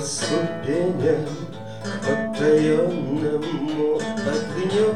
ступеням к потаенному огню,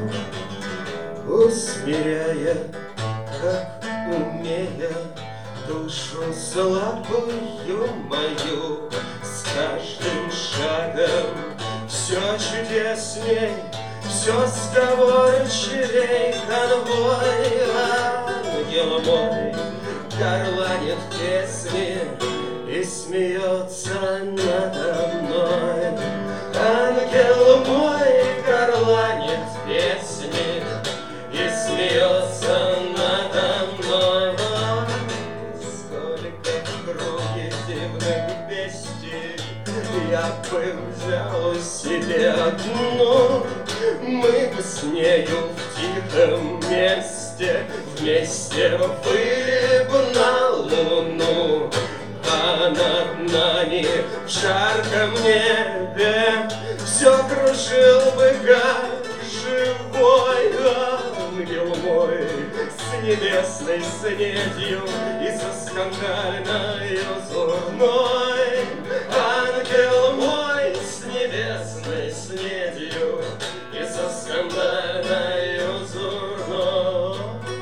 усмиряя, как умея, душу слабую мою. С каждым шагом все чудесней, все сговорчивей конвой. Ангел мой горланит песни и смеется надо мной. Ангел мой горланит песни и смеется надо мной. Сколько в круге земных бестий я бы взял себе одну, мы бы с нею в тихом месте вместе были бы на луну. А над нами в жарком небе все кружил бы, как живой ангел мой, с небесной снедью и со скандальной узорной. Ангел мой с небесной снедью и со скандальной узорной.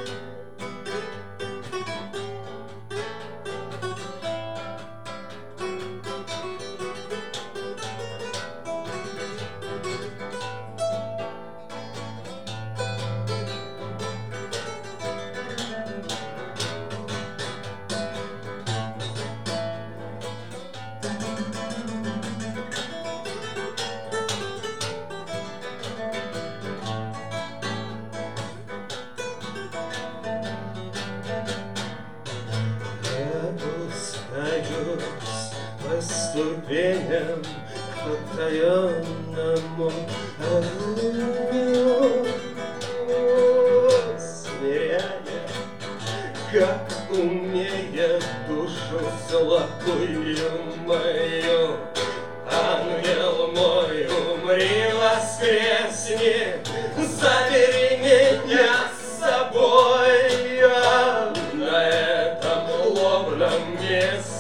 По ступеням к потаенному огню, смиряя, как умея, душу слабую мою. Ангел мой, умри, воскресни, забери меня с собой на этом лобном месте.